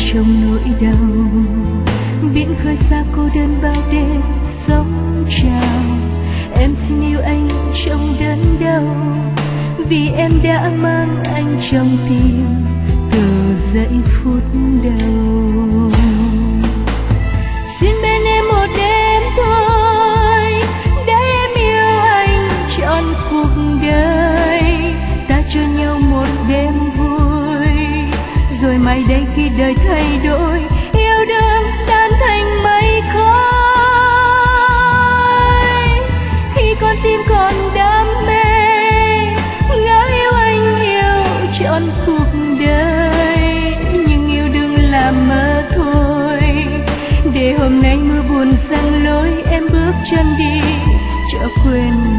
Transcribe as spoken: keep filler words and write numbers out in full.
trong nỗi đau. Biển khơi xa cô đơn bao đêm sóng trào. Em xin yêu anh trong đớn đau, vì em đã mang anh trong tim từ giây phút đầu. Xin bên em một đêm thôi, để em yêu anh trọn cuộc đời. Ta cho nhau một đêm vui, rồi mai đây khi đời thay đổi, yêu đương tan thành mây khói. Khi con tim còn đam mê, ngỡ yêu anh yêu trọn cuộc đời, nhưng yêu đương là mơ thôi. Để hôm nay mưa buồn giăng lối, em bước chân đi chợ quên